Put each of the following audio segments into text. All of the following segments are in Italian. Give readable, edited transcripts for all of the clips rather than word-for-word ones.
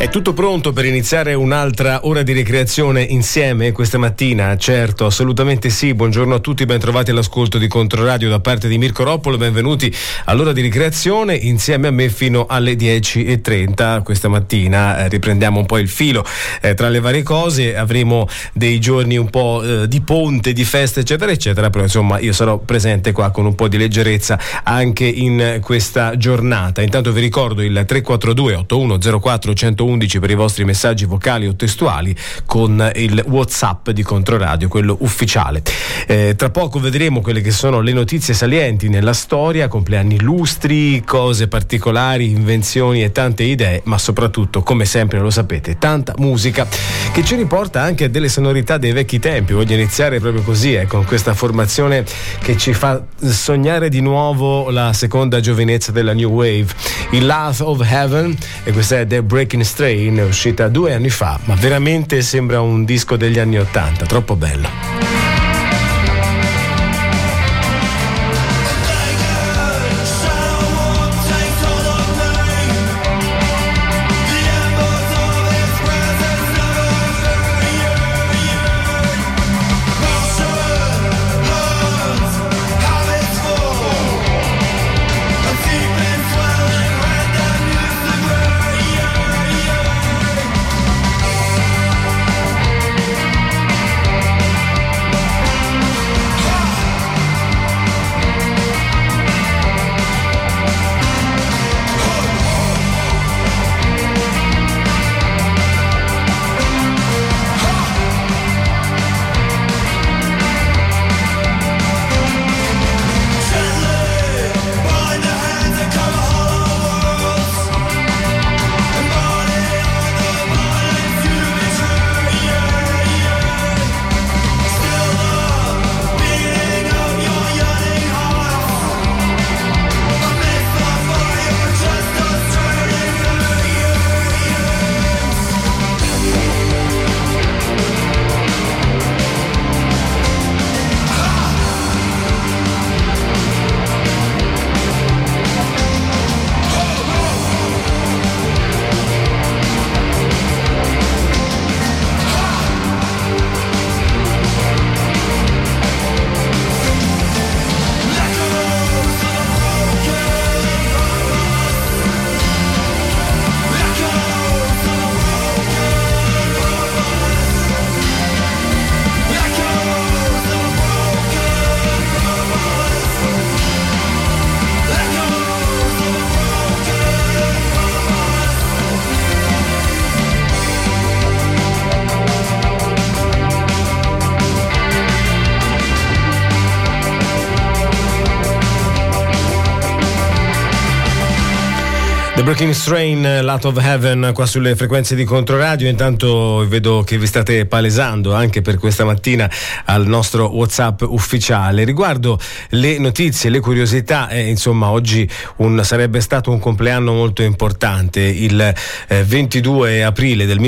È tutto pronto per iniziare un'altra ora di ricreazione insieme questa mattina? Certo, assolutamente sì. Buongiorno a tutti, ben trovati all'ascolto di Controradio da parte di Mirko Roppolo. Benvenuti all'ora di ricreazione insieme a me fino alle 10:30 questa mattina. Riprendiamo un po' il filo tra le varie cose. Avremo dei giorni un po' di ponte, di feste eccetera eccetera, però insomma io sarò presente qua con un po' di leggerezza anche in questa giornata. Intanto vi ricordo il 342 8104 111 per i vostri messaggi vocali o testuali, con il WhatsApp di Controradio, quello ufficiale. Tra poco vedremo quelle che sono le notizie salienti nella storia, compleanni illustri, cose particolari, invenzioni e tante idee, ma soprattutto, come sempre lo sapete, tanta musica che ci riporta anche a delle sonorità dei vecchi tempi. Voglio iniziare proprio così, con questa formazione che ci fa sognare di nuovo la seconda giovinezza della New Wave, il Laugh of Heaven, e questa è The Breaking Strain, è uscita 2 anni fa, ma veramente sembra un disco degli anni '80, troppo bello. The Breaking Strain, Laugh of Heaven, qua sulle frequenze di Controradio. Intanto vedo che vi state palesando anche per questa mattina al nostro WhatsApp ufficiale riguardo le notizie, le curiosità. Insomma, oggi sarebbe stato un compleanno molto importante. Il 22 aprile del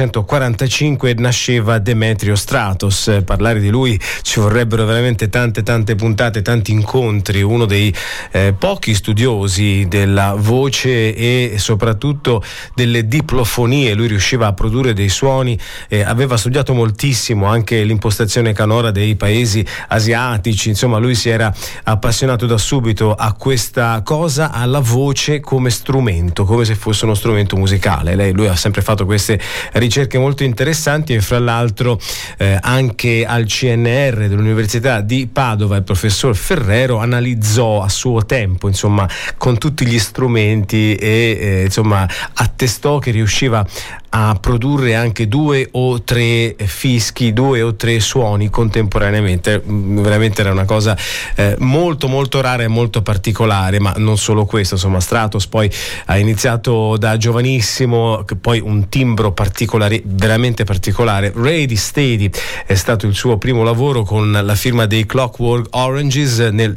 1945 nasceva Demetrio Stratos. Parlare di lui ci vorrebbero veramente tante puntate, tanti incontri. Uno dei pochi studiosi della voce e soprattutto delle diplofonie. Lui riusciva a produrre dei suoni, aveva studiato moltissimo anche l'impostazione canora dei paesi asiatici. Insomma, lui si era appassionato da subito a questa cosa, alla voce come strumento, come se fosse uno strumento musicale. Lui ha sempre fatto queste ricerche molto interessanti e fra l'altro anche al CNR dell'Università di Padova il professor Ferrero analizzò a suo tempo, insomma, con tutti gli strumenti e insomma attestò che riusciva a produrre anche 2 o 3 fischi, 2 o 3 suoni contemporaneamente. Veramente era una cosa molto rara e molto particolare, ma non solo questo. Insomma, Stratos poi ha iniziato da giovanissimo, poi un timbro particolare, veramente particolare. Ready Steady è stato il suo primo lavoro con la firma dei Clockwork Oranges. Nel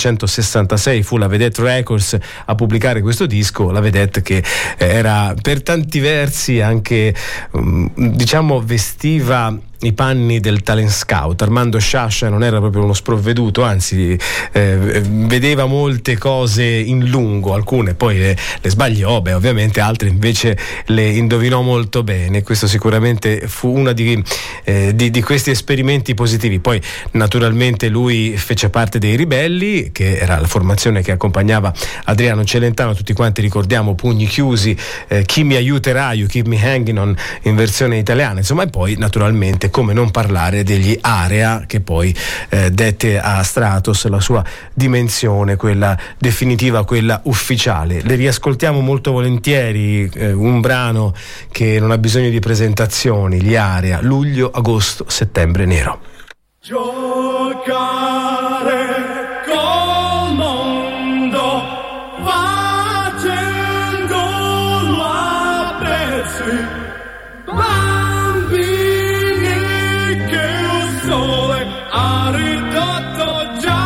1966 fu la Vedette Records a pubblicare questo disco, la Vedette che era per tanti versi anche diciamo vestiva i panni del talent scout. Armando Sciascia non era proprio uno sprovveduto, anzi vedeva molte cose in lungo, alcune poi le sbagliò, ovviamente altre invece le indovinò molto bene. Questo sicuramente fu uno di questi esperimenti positivi. Poi naturalmente lui fece parte dei Ribelli, che era la formazione che accompagnava Adriano Celentano, tutti quanti ricordiamo Pugni Chiusi, Chi mi aiuterà, You Keep Me Hanging On in versione italiana, insomma. E poi naturalmente come non parlare degli Area, che poi dette a Stratos la sua dimensione, quella definitiva, quella ufficiale. Le riascoltiamo molto volentieri, un brano che non ha bisogno di presentazioni, gli Area, luglio, agosto, settembre nero. Giocare col mondo facendolo a pezzi, bambini che il sole ha ridotto già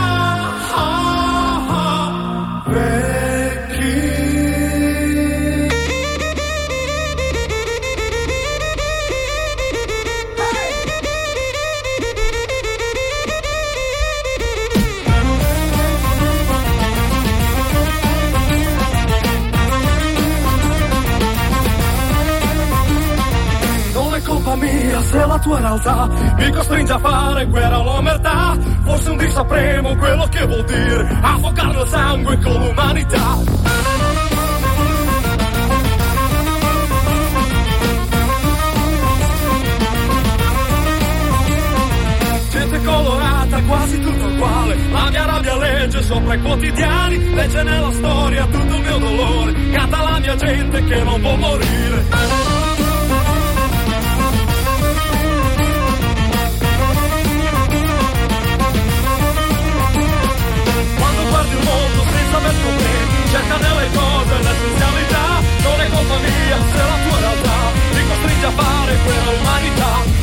vecchi. Mia, se la tua realtà mi costringe a fare guerra all'omertà, forse un dì sapremo quello che vuol dire affogare il sangue con l'umanità. Gente colorata, quasi tutto uguale, la mia rabbia legge sopra i quotidiani, legge nella storia tutto il mio dolore, canta la mia gente che non può morire. Senza aver problemi, cerca nelle cose l'essenzialità, non è colpa mia se la tua realtà ti costringe a fare quella umanità.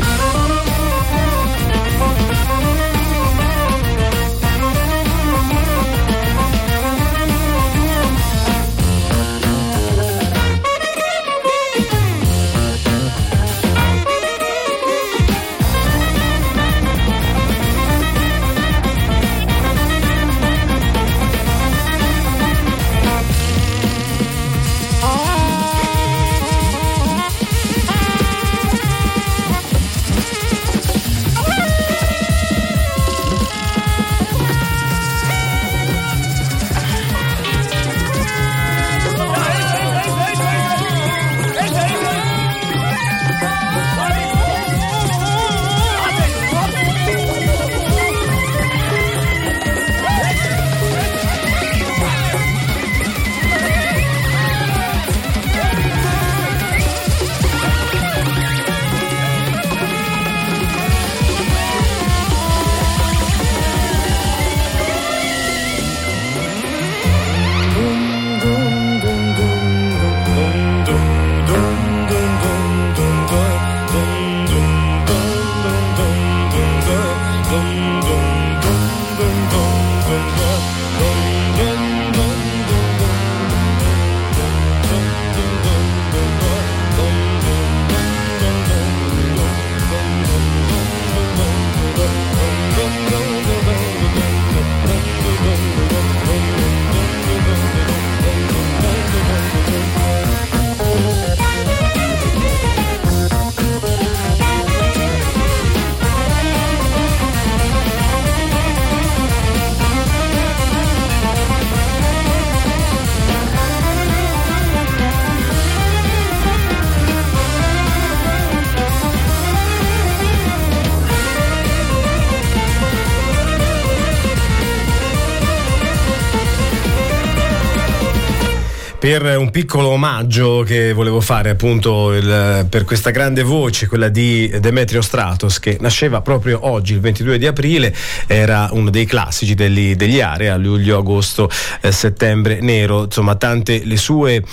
per un piccolo omaggio che volevo fare appunto per questa grande voce, quella di Demetrio Stratos, che nasceva proprio oggi, il 22 di aprile, era uno dei classici degli Area, luglio, agosto, settembre nero, insomma tante le sue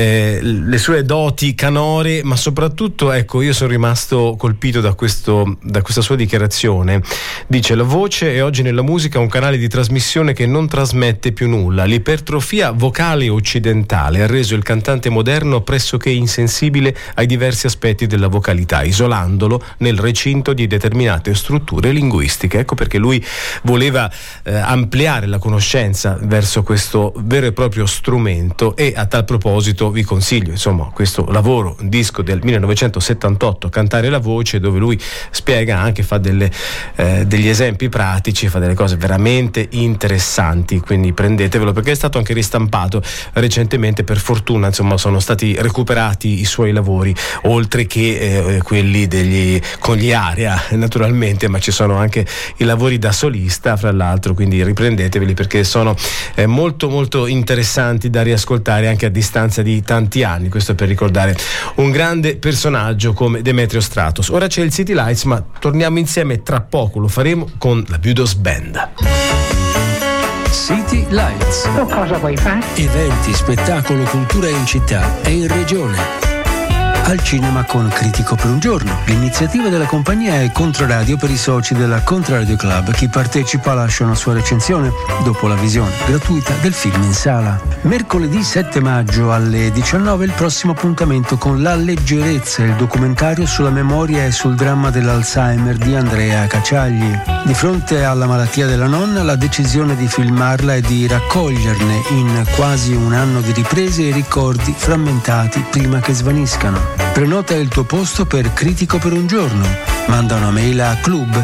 doti canore, ma soprattutto ecco, io sono rimasto colpito da questa sua dichiarazione. Dice: la voce è oggi nella musica un canale di trasmissione che non trasmette più nulla, l'ipertrofia vocale occidentale strumentale ha reso il cantante moderno pressoché insensibile ai diversi aspetti della vocalità, isolandolo nel recinto di determinate strutture linguistiche. Ecco perché lui voleva ampliare la conoscenza verso questo vero e proprio strumento, e a tal proposito vi consiglio questo lavoro, un disco del 1978, Cantare la voce, dove lui spiega anche, fa degli esempi pratici, fa delle cose veramente interessanti, quindi prendetevelo perché è stato anche ristampato recentemente, per fortuna sono stati recuperati i suoi lavori, oltre che quelli con gli aria naturalmente, ma ci sono anche i lavori da solista fra l'altro, quindi riprendeteveli perché sono molto molto interessanti da riascoltare anche a distanza di tanti anni. Questo per ricordare un grande personaggio come Demetrio Stratos. Ora c'è il City Lights, ma torniamo insieme tra poco, lo faremo con la Budos Band. City Lights. Cosa vuoi fare? Eventi, spettacolo, cultura in città e in regione. Al cinema con Critico per un giorno. L'iniziativa della compagnia è Controradio per i soci della Controradio Club. Chi partecipa lascia una sua recensione dopo la visione gratuita del film in sala. Mercoledì 7 maggio alle 19 il prossimo appuntamento con La leggerezza, il documentario sulla memoria e sul dramma dell'Alzheimer di Andrea Cacciagli. Di fronte alla malattia della nonna, la decisione di filmarla e di raccoglierne in quasi un anno di riprese i ricordi frammentati prima che svaniscano. Prenota il tuo posto per Critico per un giorno. Manda una mail a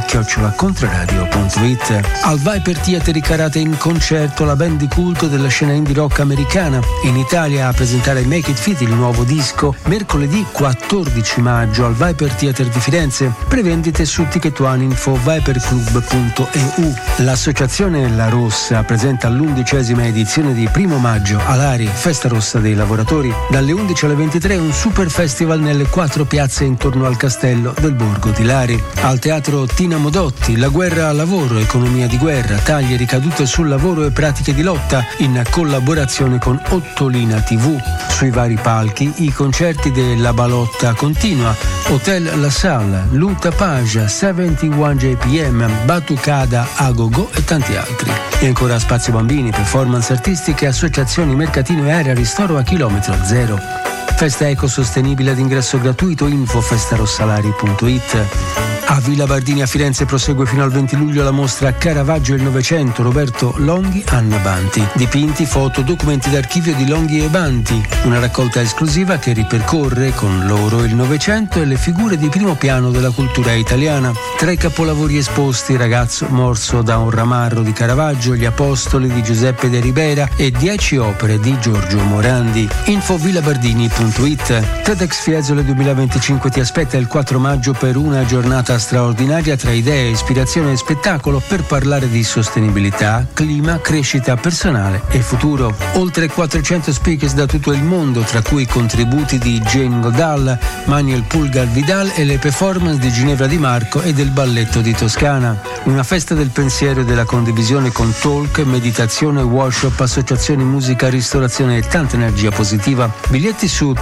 club@controradio.it. Al Viper Theater Carate in concerto la band di culto della scena indie rock americana. In Italia a presentare Make It Fit, il nuovo disco, mercoledì 14 maggio al Viper Theater di Firenze. Prevendite su Ticket One, info viperclub.eu. L'associazione La Rossa presenta l'11ª edizione di Primo Maggio all'Ari, Festa Rossa dei Lavoratori. Dalle 11 alle 23 un super festival nelle 4 piazze intorno al castello del Borgo di Lari. Al teatro Tina Modotti, La guerra al lavoro, economia di guerra, taglie, ricadute sul lavoro e pratiche di lotta, in collaborazione con Ottolina TV. Sui vari palchi i concerti della Balotta Continua, Hotel La Salle, Luta Paja, 71 JPM, Batucada Agogo e tanti altri. E ancora spazio bambini, performance artistiche, associazioni, mercatino e area ristoro a chilometro zero. Festa ecosostenibile ad ingresso gratuito, info festarossalari.it. A Villa Bardini a Firenze prosegue fino al 20 luglio la mostra Caravaggio e il Novecento, Roberto Longhi, Anna Banti. Dipinti, foto, documenti d'archivio di Longhi e Banti. Una raccolta esclusiva che ripercorre con loro il Novecento e le figure di primo piano della cultura italiana. 3 capolavori esposti: Ragazzo morso da un ramarro di Caravaggio, Gli Apostoli di Giuseppe de Ribera e 10 opere di Giorgio Morandi. Info villabardini.it. TEDx Fiesole 2025 ti aspetta il 4 maggio per una giornata straordinaria tra idee, ispirazione e spettacolo per parlare di sostenibilità, clima, crescita personale e futuro. Oltre 400 speakers da tutto il mondo, tra cui contributi di Jane Goodall, Manuel Pulgar Vidal e le performance di Ginevra Di Marco e del Balletto di Toscana. Una festa del pensiero e della condivisione con talk, meditazione, workshop, associazioni, musica, ristorazione e tanta energia positiva. Biglietti su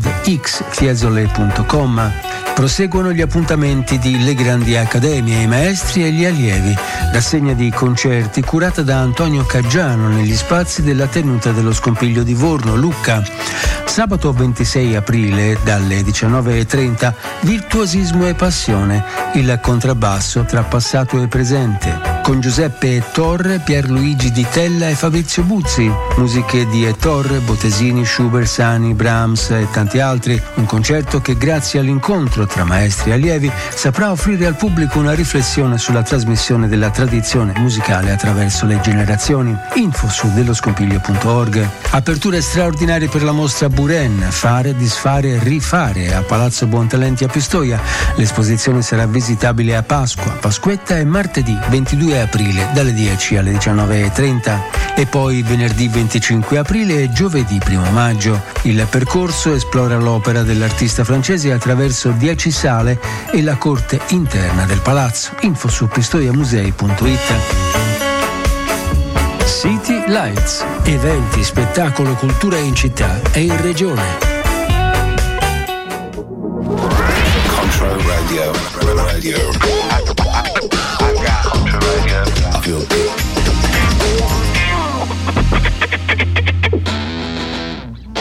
tedxfiesole.com. Proseguono gli appuntamenti di Le Grandi Accademie, i maestri e gli allievi. Rassegna di concerti curata da Antonio Caggiano negli spazi della tenuta dello Scompiglio di Vorno, Lucca. Sabato 26 aprile dalle 19:30 virtuosismo e passione, il contrabbasso tra passato e presente. Con Giuseppe Torre, Pierluigi Di Tella e Fabrizio Buzzi. Musiche di Torre, Bottesini, Schubert, Sani, Brahms e tanti altri. Un concerto che grazie all'incontro tra maestri e allievi saprà offrire al pubblico una riflessione sulla trasmissione della tradizione musicale attraverso le generazioni. Info su delloscompiglio.org. Aperture straordinarie per la mostra Buren, Fare, Disfare, Rifare a Palazzo Buontalenti a Pistoia. L'esposizione sarà visitabile a Pasqua, Pasquetta e martedì 22 aprile dalle 10 alle 19:30 e poi venerdì 25 aprile e giovedì 1 maggio. Il percorso esplora l'opera dell'artista francese attraverso 10 sale e la corte interna del palazzo. Info su pistoiamusei.it. City Lights. Eventi, spettacolo, cultura in città e in regione. Control Radio. I feel good.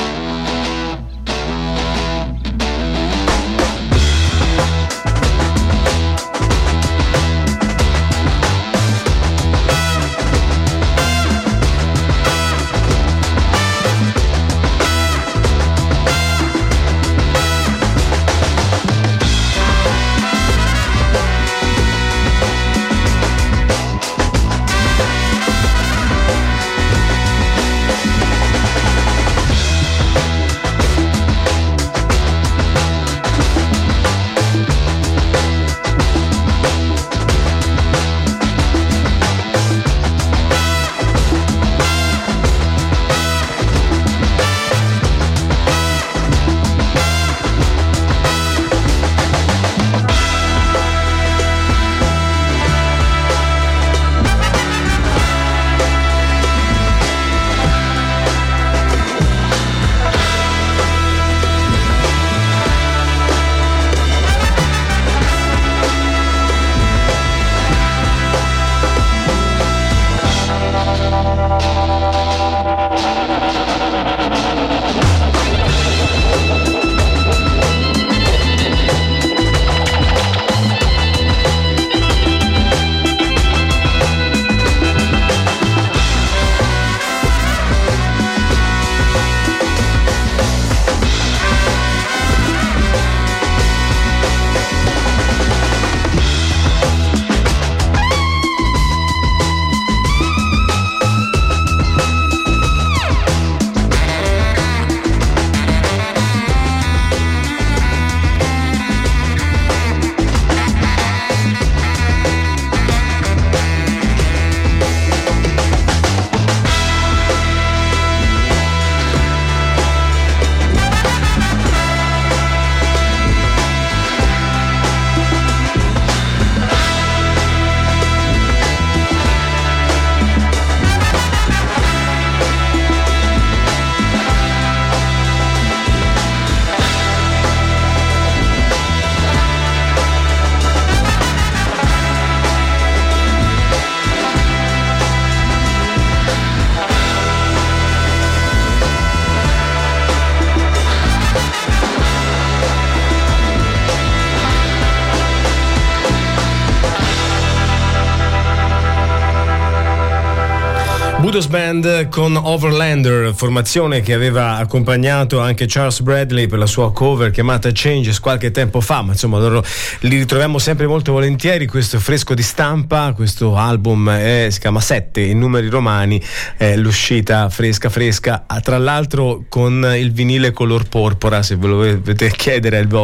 Kudos Band con Overlander, formazione che aveva accompagnato anche Charles Bradley per la sua cover chiamata Changes qualche tempo fa, ma insomma loro li ritroviamo sempre molto volentieri. Questo fresco di stampa, questo album si chiama 7 in numeri romani, l'uscita fresca, tra l'altro con il vinile color porpora, se ve lo volete chiedere alla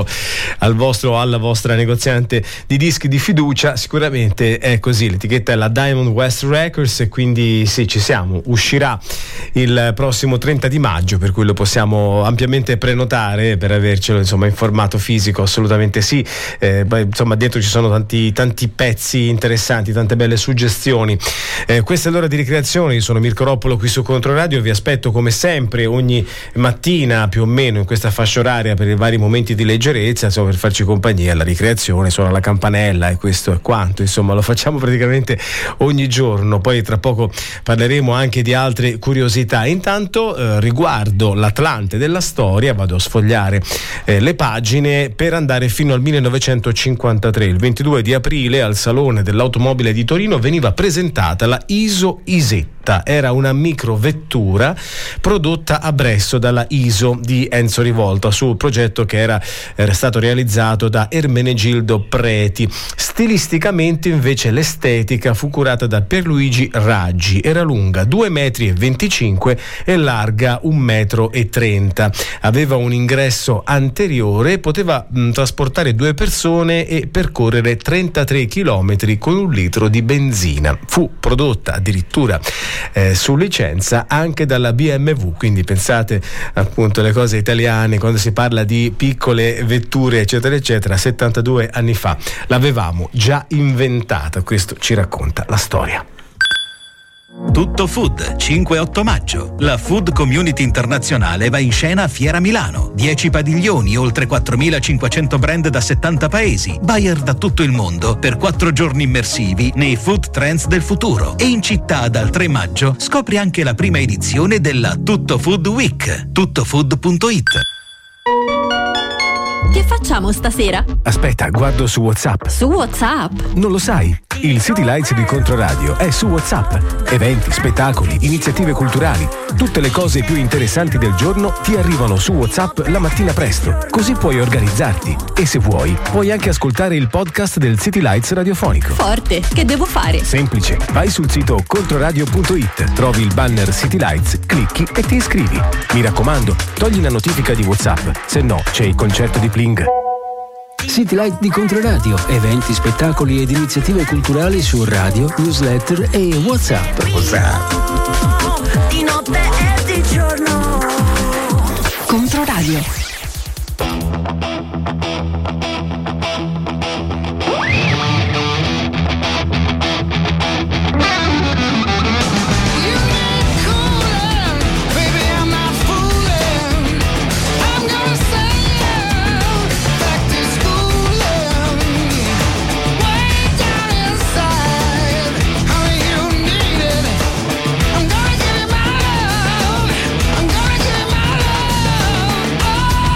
vostra negoziante di dischi di fiducia, sicuramente è così. L'etichetta è la Diamond West Records e quindi sì, ci siamo. Uscirà il prossimo 30 di maggio, per cui lo possiamo ampiamente prenotare per avercelo insomma in formato fisico, assolutamente sì. Insomma dietro ci sono tanti pezzi interessanti, tante belle suggestioni. Questa è l'ora di ricreazione, io sono Mirko Roppolo qui su Controradio, vi aspetto come sempre ogni mattina più o meno in questa fascia oraria per i vari momenti di leggerezza, insomma per farci compagnia. La ricreazione suona la campanella e questo è quanto, insomma lo facciamo praticamente ogni giorno. Poi tra poco parleremo anche di altre curiosità. Intanto riguardo l'Atlante della storia vado a sfogliare le pagine per andare fino al 1953. Il 22 di aprile al Salone dell'Automobile di Torino veniva presentata la ISO Isetta. Era una microvettura prodotta a Bresso dalla ISO di Enzo Rivolta sul progetto che era stato realizzato da Ermenegildo Preti. Stilisticamente invece l'estetica fu curata da Pierluigi Raggi. Era lunga 2,25 m e larga 1,30 m. Aveva un ingresso anteriore, poteva trasportare 2 persone e percorrere 33 km con 1 litro di benzina. Fu prodotta addirittura su licenza anche dalla BMW, quindi pensate appunto alle cose italiane quando si parla di piccole vetture eccetera eccetera. 72 anni fa l'avevamo già inventata, questo ci racconta la storia. Tutto Food, 5-8 maggio. La Food Community Internazionale va in scena a Fiera Milano. 10 padiglioni, oltre 4.500 brand da 70 paesi, buyer da tutto il mondo per 4 giorni immersivi nei food trends del futuro. E in città dal 3 maggio scopri anche la prima edizione della Tutto Food Week. Tuttofood.it. Che facciamo stasera? Aspetta, guardo su WhatsApp. Su WhatsApp? Non lo sai? Il City Lights di Controradio è su WhatsApp. Eventi, spettacoli, iniziative culturali, tutte le cose più interessanti del giorno ti arrivano su WhatsApp la mattina presto. Così puoi organizzarti e se vuoi puoi anche ascoltare il podcast del City Lights radiofonico. Forte, che devo fare? Semplice, vai sul sito controradio.it, trovi il banner City Lights, clicchi e ti iscrivi. Mi raccomando, togli la notifica di WhatsApp, se no c'è il concerto di Pling. City Light di Controradio, eventi, spettacoli ed iniziative culturali su radio, newsletter e WhatsApp. Di notte e di giorno. Controradio. I'm gonna give you my love.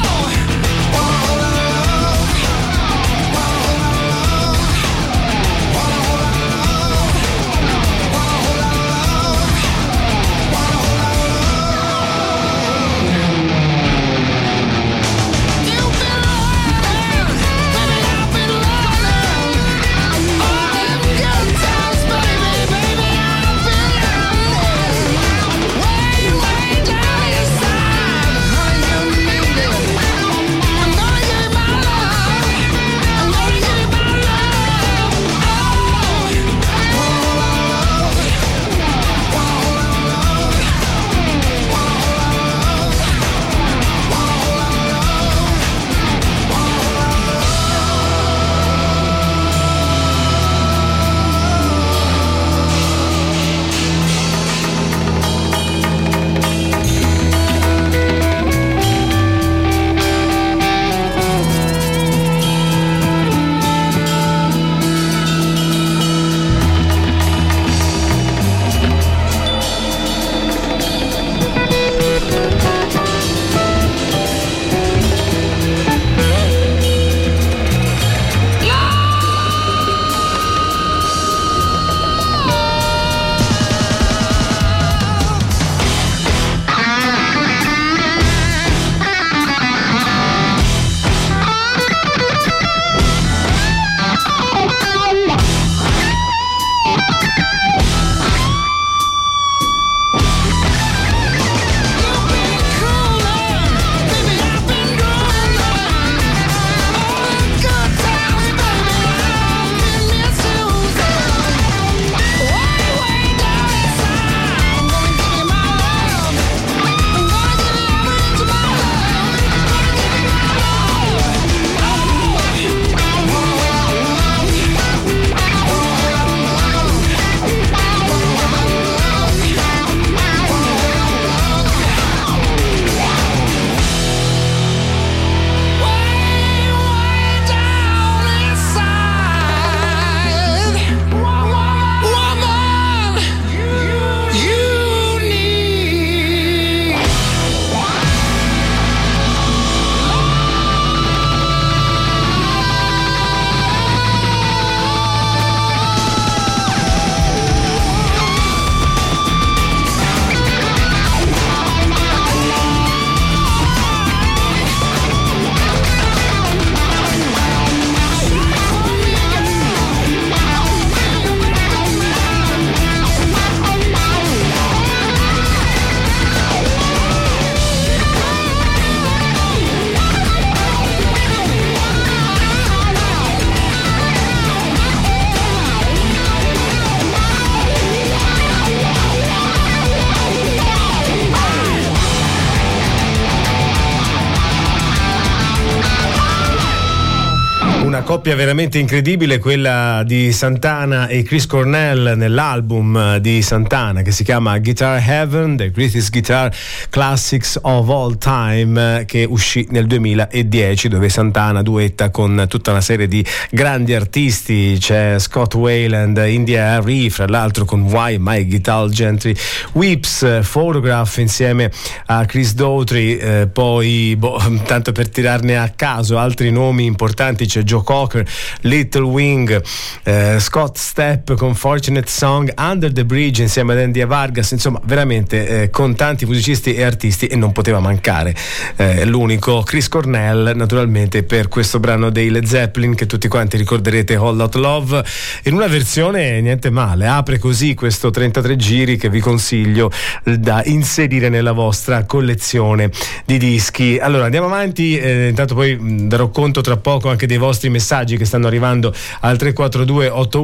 una coppia veramente incredibile, quella di Santana e Chris Cornell, nell'album di Santana che si chiama Guitar Heaven, The Greatest Guitar Classics of All Time, che uscì nel 2010, dove Santana duetta con tutta una serie di grandi artisti. C'è Scott Weiland, India Arie, fra l'altro con Why My Guitar Gentry Weeps, Photograph insieme a Chris Daughtry, poi tanto per tirarne a caso altri nomi importanti, c'è Joe Cocker, Little Wing, Scott Stapp con Fortunate Song, Under the Bridge insieme ad Andy Vargas, insomma veramente con tanti musicisti e artisti, e non poteva mancare l'unico Chris Cornell, naturalmente, per questo brano dei Led Zeppelin che tutti quanti ricorderete, Whole Lotta Love, in una versione niente male. Apre così questo 33 giri che vi consiglio da inserire nella vostra collezione di dischi. Allora andiamo avanti, intanto poi darò conto tra poco anche dei vostri messaggi che stanno arrivando al 342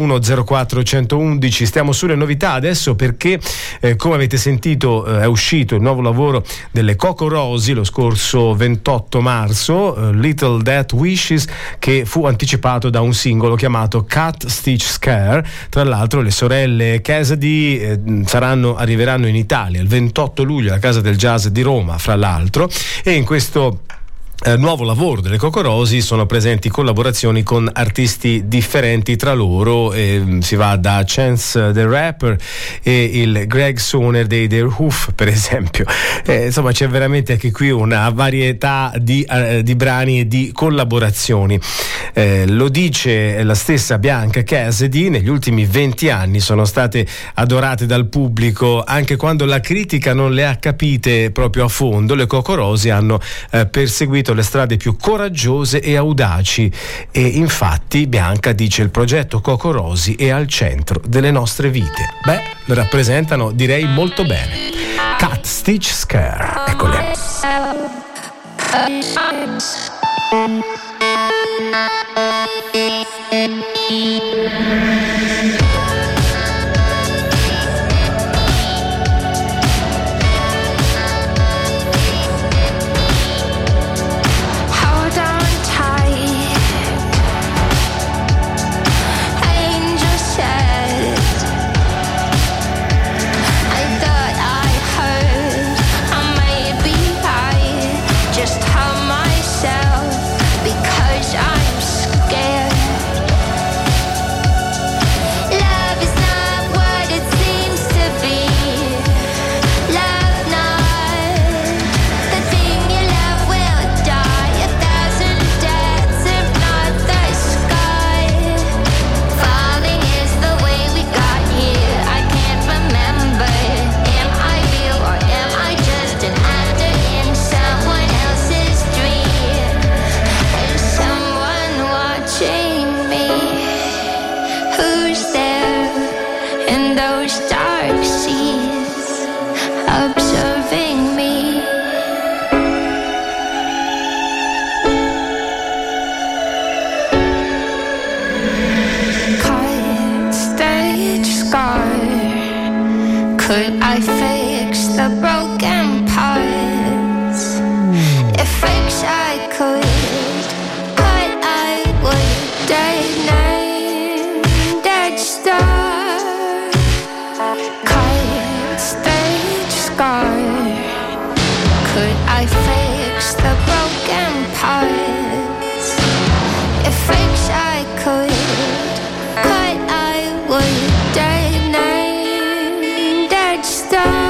8104 111. Stiamo sulle novità adesso perché come avete sentito è uscito il nuovo lavoro delle Coco Rosie lo scorso 28 marzo, Little Death Wishes, che fu anticipato da un singolo chiamato Cat Stitch Scare. Tra l'altro le sorelle Cassidy arriveranno in Italia il 28 luglio alla Casa del Jazz di Roma, fra l'altro, e in questo nuovo lavoro delle Coco Rosie sono presenti collaborazioni con artisti differenti tra loro, si va da Chance the Rapper e il Greg Soner dei The Hoof, per esempio. Insomma c'è veramente anche qui una varietà di brani e di collaborazioni. Lo dice la stessa Bianca Cassidy: negli ultimi 20 anni sono state adorate dal pubblico anche quando la critica non le ha capite proprio a fondo. Le Coco Rosie hanno perseguito le strade più coraggiose e audaci, e infatti Bianca dice: il progetto Coco Rosie è al centro delle nostre vite. Beh, lo rappresentano, direi, molto bene. Cat Stitch Scare, eccole. Could I fix the broken parts? If fix I could, but I would name that star. Cut, stage, scar. Could I fix the broken parts? If fix I could, but I would name that star.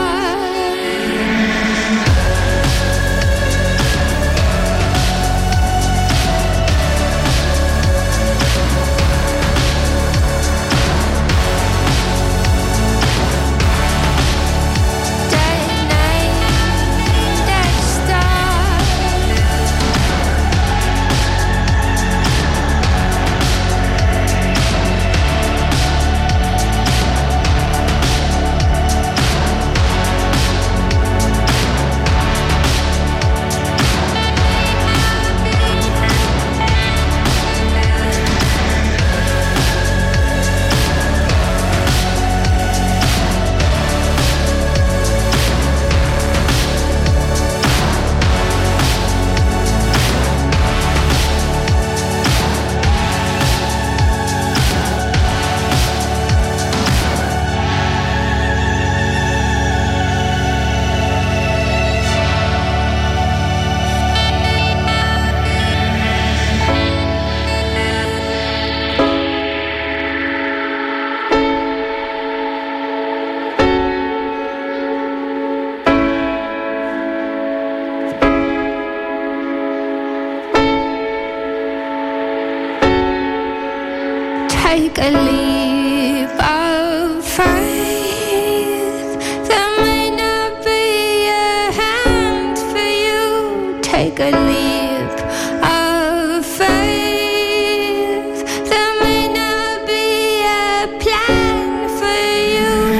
take a leap of faith. There may not be a hand for you. Take a leap of faith. There may not be a plan for you.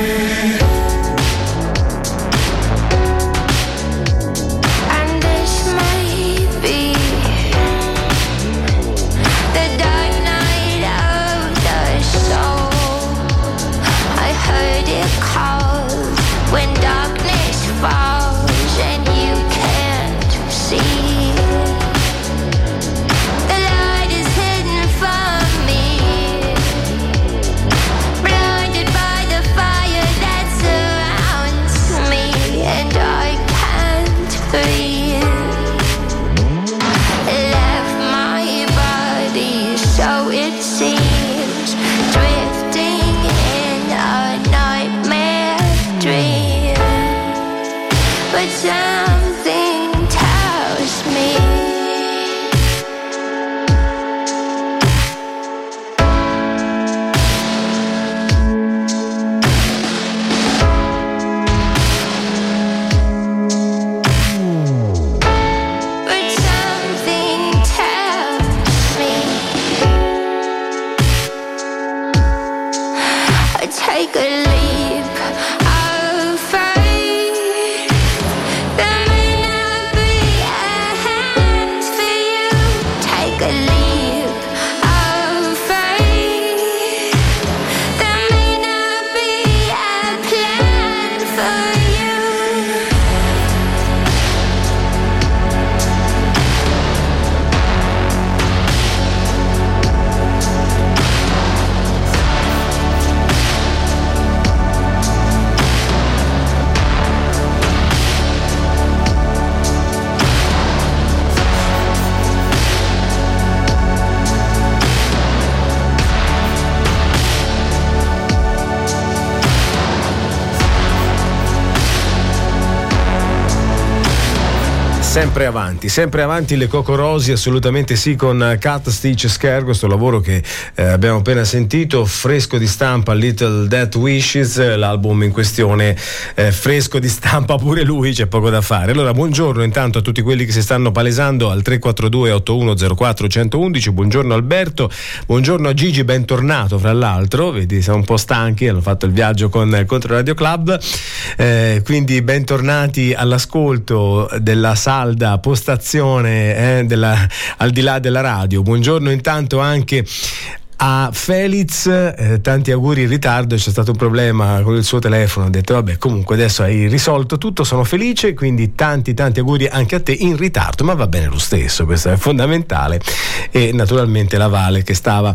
And this may be the dark night of the soul. I heard it called when darkness falls and you can't see. The light is hidden from me, blinded by the fire that surrounds me, and I can't breathe. Left my body, so it seems, drifting in a nightmare dream. But something tells me But something tells me I take a leap of faith. There may not be a hand for you. Take a leap of faith. There may not be a plan for you. Sempre avanti le Cocorosi, assolutamente sì, con Cut Stitch Scare, questo lavoro che abbiamo appena sentito, fresco di stampa, Little Death Wishes, l'album in questione, fresco di stampa pure lui, c'è poco da fare. Allora, buongiorno intanto a tutti quelli che si stanno palesando al 342 8104 111, buongiorno Alberto, buongiorno a Gigi, bentornato fra l'altro, vedi siamo un po' stanchi, hanno fatto il viaggio con il Controradio Club, quindi bentornati all'ascolto della salda postazione al di là della radio. Buongiorno intanto anche a Felix, tanti auguri in ritardo, c'è stato un problema con il suo telefono, ho detto vabbè, comunque adesso hai risolto tutto, sono felice, quindi tanti auguri anche a te in ritardo, ma va bene lo stesso, questo è fondamentale. E naturalmente la Vale che stava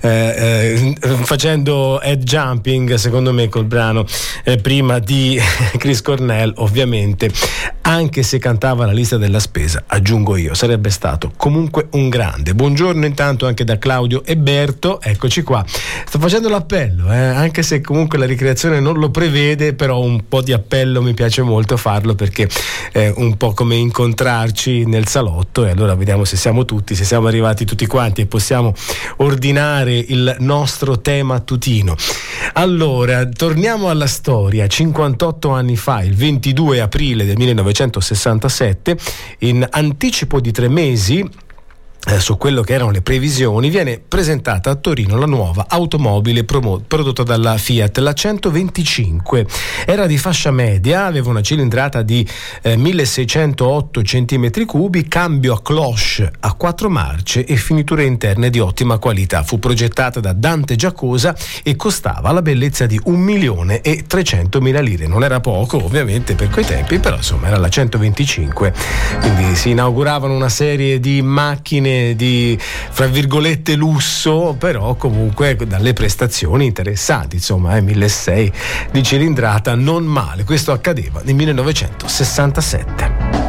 facendo head jumping secondo me col brano prima di Chris Cornell, ovviamente, anche se cantava la lista della spesa, aggiungo io, sarebbe stato comunque un grande. Buongiorno intanto anche da Claudio e Berto, eccoci qua, sto facendo l'appello, anche se comunque la ricreazione non lo prevede, però un po' di appello mi piace molto farlo, perché è un po' come incontrarci nel salotto, e allora vediamo se siamo arrivati tutti quanti e possiamo ordinare il nostro tema mattutino. Allora, torniamo alla storia. 58 anni fa, il 22 aprile del 1967, in anticipo di 3 mesi, su quello che erano le previsioni, viene presentata a Torino la nuova automobile prodotta dalla Fiat, la 125. Era di fascia media, aveva una cilindrata di 1608 cm3, cambio a cloche a 4 marce e finiture interne di ottima qualità. Fu progettata da Dante Giacosa e costava la bellezza di 1.300.000 lire. Non era poco ovviamente per quei tempi, però insomma era la 125, quindi si inauguravano una serie di macchine di, fra virgolette, lusso, però comunque dalle prestazioni interessanti, insomma 1.600 di cilindrata, non male. Questo accadeva nel 1967.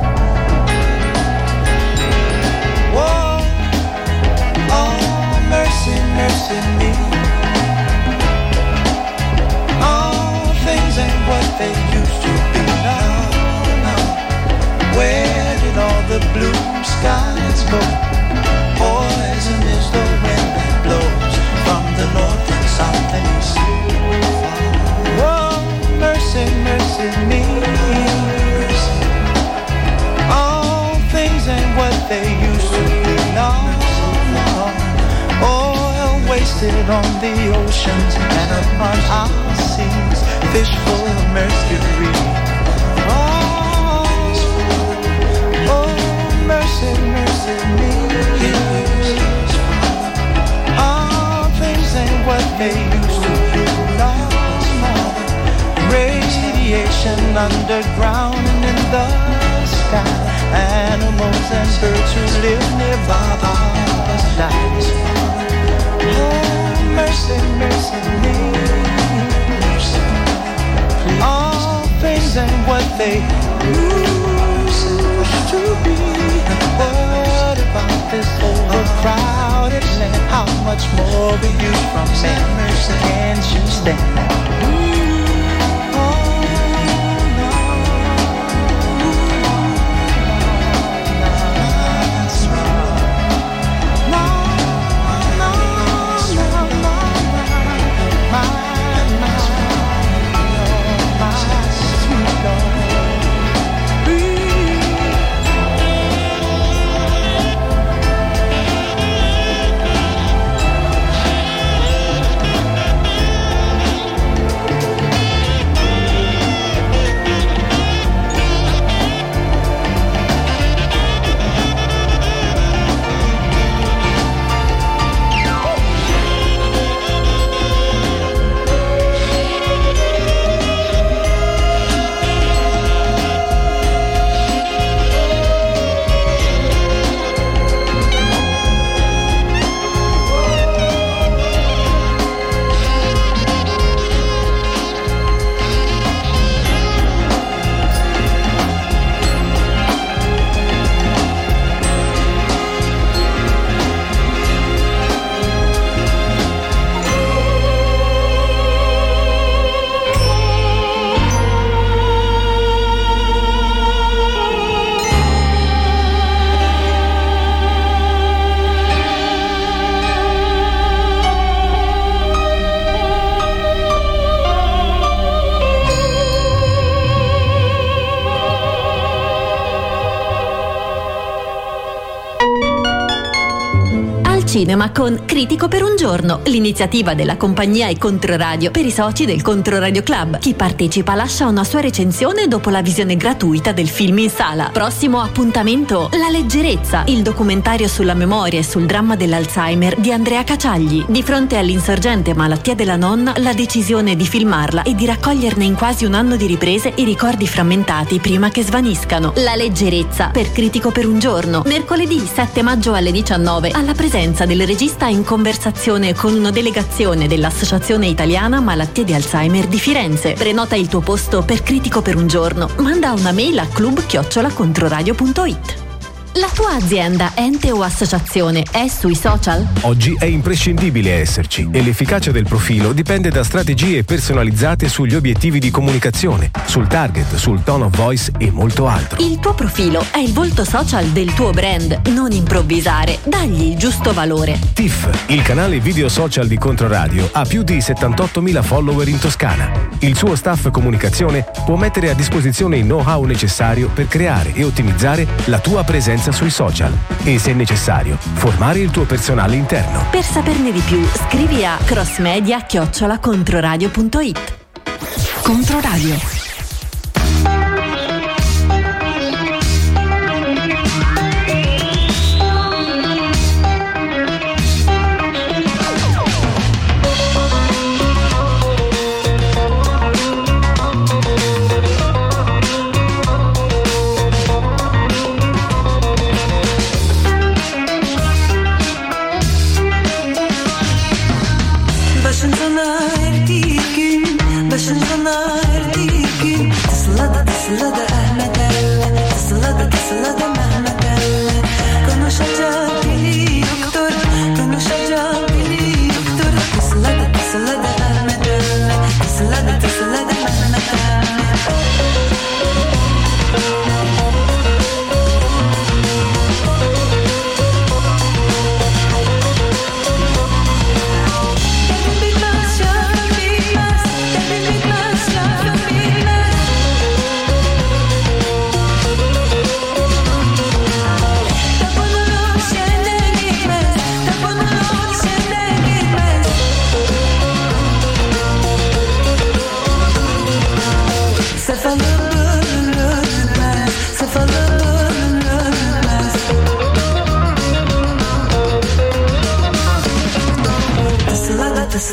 Whoa, oh, mercy, mercy me. All things ain't what they used to be now, now. Where did all the blue skies go? Poison is the wind that blows from the north wasted on the oceans and upon our seas, fish full of mercury. Oh, mercy, mercy me. All things ain't what they used to be. No, no. Radiation underground and in the sky. Animals and birds who live nearby die. Oh, mercy, mercy me. All things ain't what they used to be. What about this overcrowded land? How much more will you from man? Mercy, can't you stand? Cinema con Critico per un giorno, l'iniziativa della compagnia e Controradio per i soci del Controradio Club. Chi partecipa lascia una sua recensione dopo la visione gratuita del film in sala. Prossimo appuntamento: La leggerezza, il documentario sulla memoria e sul dramma dell'Alzheimer di Andrea Caciagli. Di fronte all'insorgente malattia della nonna, la decisione di filmarla e di raccoglierne in quasi un anno di riprese i ricordi frammentati prima che svaniscano. La leggerezza, per Critico per un giorno, mercoledì 7 maggio alle 19, alla presenza del regista in conversazione con una delegazione dell'Associazione Italiana Malattie di Alzheimer di Firenze. Prenota il tuo posto per Critico per un giorno. Manda una mail a club@controradio.it. La tua azienda, ente o associazione è sui social? Oggi è imprescindibile esserci e l'efficacia del profilo dipende da strategie personalizzate sugli obiettivi di comunicazione, sul target, sul tone of voice e molto altro. Il tuo profilo è il volto social del tuo brand. Non improvvisare, dagli il giusto valore. TIFF, il canale video social di Controradio, ha più di 78.000 follower in Toscana. Il suo staff comunicazione può mettere a disposizione il know-how necessario per creare e ottimizzare la tua presenza sui social e, se necessario, formare il tuo personale interno. Per saperne di più, scrivi a crossmedia@controradio.it. Controradio. Başından erdiğim, başından erdiğim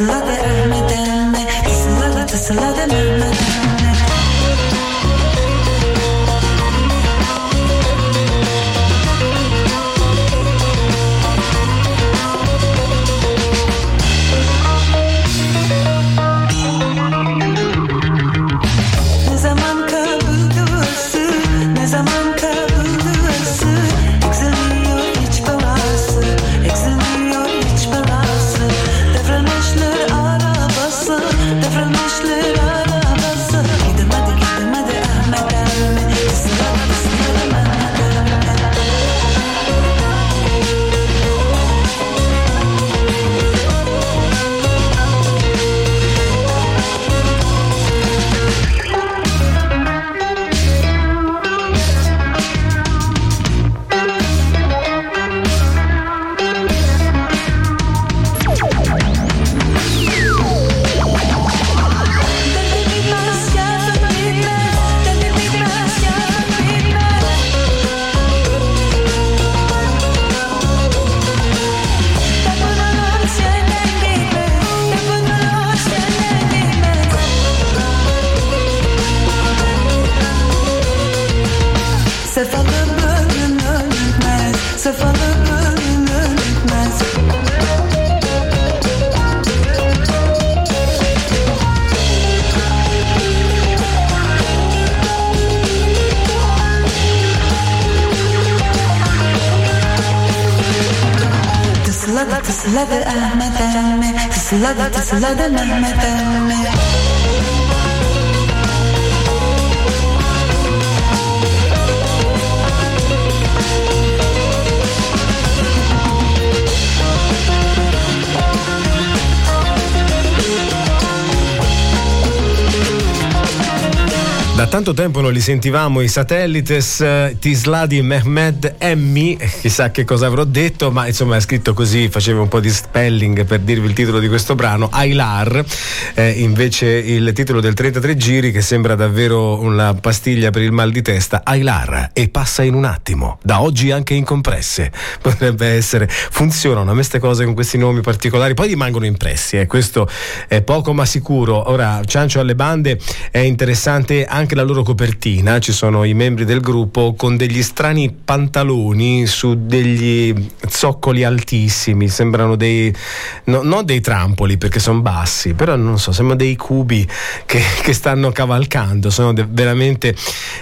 Da tanto tempo non li sentivamo i Satellites, Tisladi Mehmed Emmi, chissà che cosa avrò detto, ma insomma è scritto così, facevo un po' di spelling per dirvi il titolo di questo brano. Aylar, invece il titolo del 33 giri, che sembra davvero una pastiglia per il mal di testa. Aylar, e passa in un attimo, da oggi anche in compresse. Potrebbe essere, funzionano a me queste cose con questi nomi particolari, poi rimangono impressi, questo è poco ma sicuro. Ora, Ciancio alle bande, è interessante anche la loro copertina, ci sono i membri del gruppo con degli strani pantaloni su degli zoccoli altissimi, sembrano dei non dei trampoli perché sono bassi, però non so, sembrano dei cubi che stanno cavalcando. Sono veramente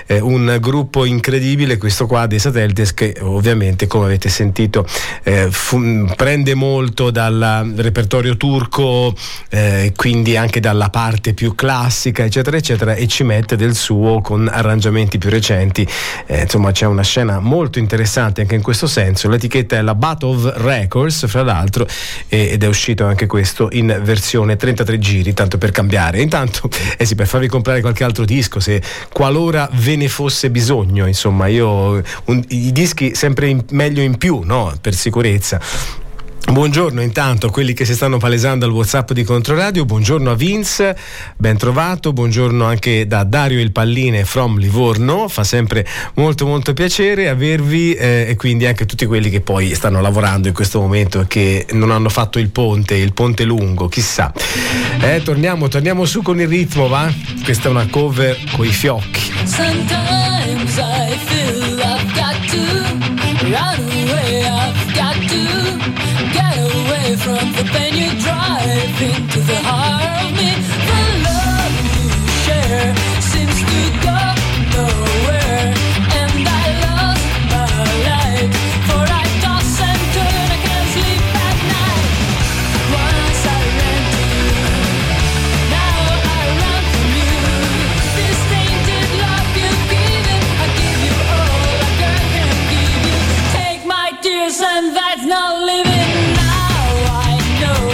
un gruppo incredibile questo qua dei Satellites, che ovviamente, come avete sentito, prende molto dal repertorio turco, quindi anche dalla parte più classica eccetera eccetera, e ci mette del suo con arrangiamenti più recenti. Insomma, c'è una scena molto interessante anche in questo senso. L'etichetta è la Batov Records, fra l'altro, ed è uscito anche questo in versione 33 giri, tanto per cambiare. Intanto, sì, per farvi comprare qualche altro disco, se qualora ve ne fosse bisogno, insomma, io i dischi sempre meglio in più, no? Per sicurezza. Buongiorno intanto a quelli che si stanno palesando al WhatsApp di Controradio, buongiorno a Vince, ben trovato, buongiorno anche da Dario il Palline from Livorno, fa sempre molto molto piacere avervi, e quindi anche tutti quelli che poi stanno lavorando in questo momento e che non hanno fatto il ponte lungo, chissà. Torniamo su con il ritmo, va? Questa è una cover coi fiocchi. Sometimes I feel I've got to run away, I've got to get away from the pain you drive into the heart of me. The love you share seems to go nowhere, and I lost my light, for I toss and turn, I can't sleep at night. Once I ran to you, now I run from you. This tainted love you've given, I give you all a girl can give you. Take my tears and that's not living. Now I know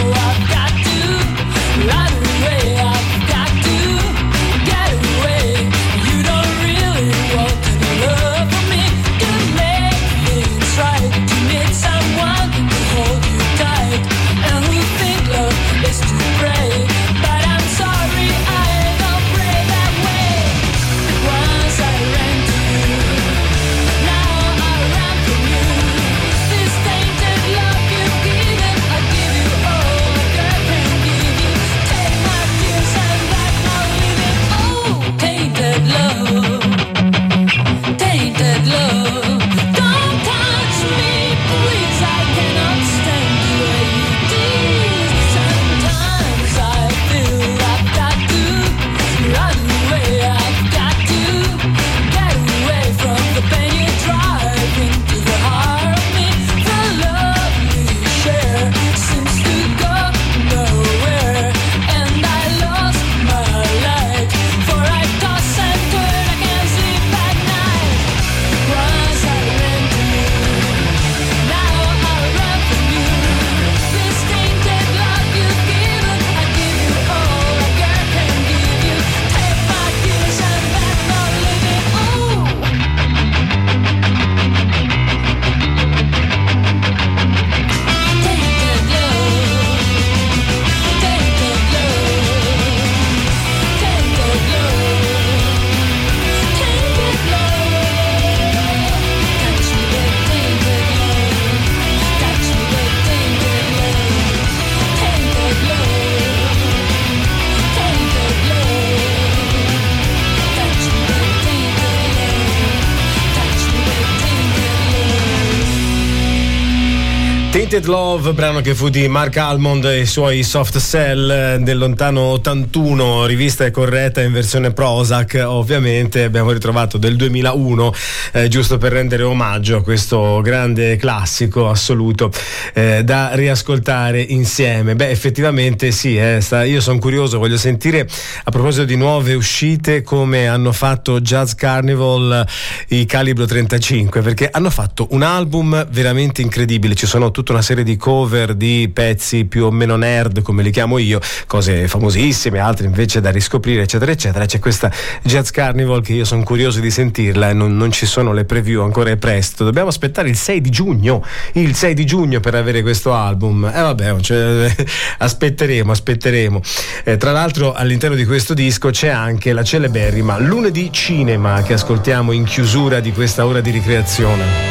Tainted Love, brano che fu di Mark Almond e i suoi Soft Cell del lontano 81, rivista e corretta in versione Prozac, ovviamente. Abbiamo ritrovato del 2001, giusto per rendere omaggio a questo grande classico assoluto da riascoltare insieme. Beh, effettivamente sì, io sono curioso, voglio sentire, a proposito di nuove uscite, come hanno fatto Jazz Carnival i Calibro 35, perché hanno fatto un album veramente incredibile. Ci sono tutta una serie di cover di pezzi più o meno nerd, come li chiamo io, cose famosissime, altre invece da riscoprire, eccetera eccetera. C'è questa Jazz Carnival che io sono curioso di sentirla, e non ci sono le preview, ancora è presto, dobbiamo aspettare il 6 di giugno per avere questo album. Vabbè, aspetteremo. Tra l'altro all'interno di questo disco c'è anche la celeberrima Lunedì Cinema, che ascoltiamo in chiusura di questa ora di ricreazione.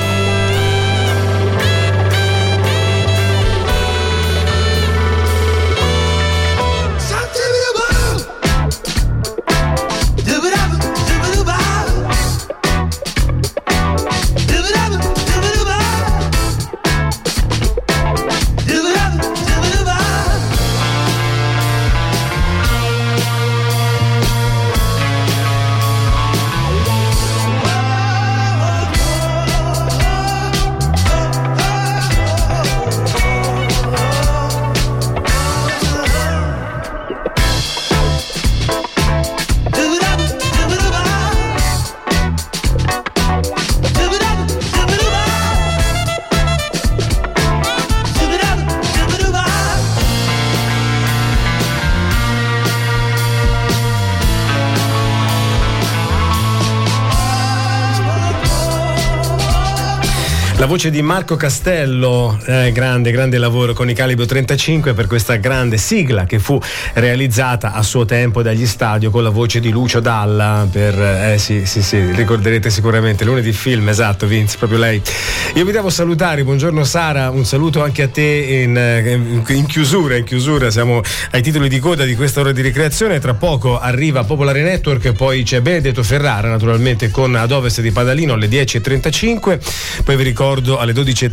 La voce di Marco Castello, grande lavoro con i Calibro 35 per questa grande sigla che fu realizzata a suo tempo dagli Stadio con la voce di Lucio Dalla per sì, ricorderete sicuramente Lunedì Film, esatto Vince, proprio lei. Io vi devo salutare, buongiorno Sara, un saluto anche a te in chiusura, siamo ai titoli di coda di questa ora di ricreazione. Tra poco arriva Popolare Network, poi c'è Benedetto Ferrara naturalmente con Ad Ovest di Padalino alle 10:35, poi vi ricordo alle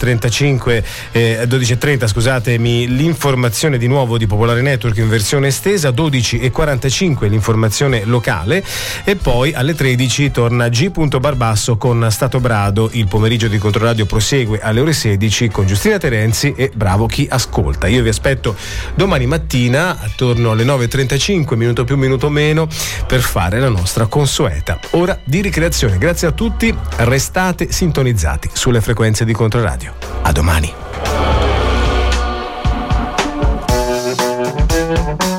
12:30 scusatemi, l'informazione di nuovo di Popolare Network in versione estesa, 12:45 l'informazione locale, e poi alle 13 torna G. Barbasso con Stato Brado. Il pomeriggio di Controradio prosegue alle ore 16 con Giustina Terenzi e Bravo chi ascolta. Io vi aspetto domani mattina attorno alle 9:35, minuto più minuto meno, per fare la nostra consueta ora di ricreazione. Grazie a tutti, restate sintonizzati sulle frequenze di Controradio. A domani.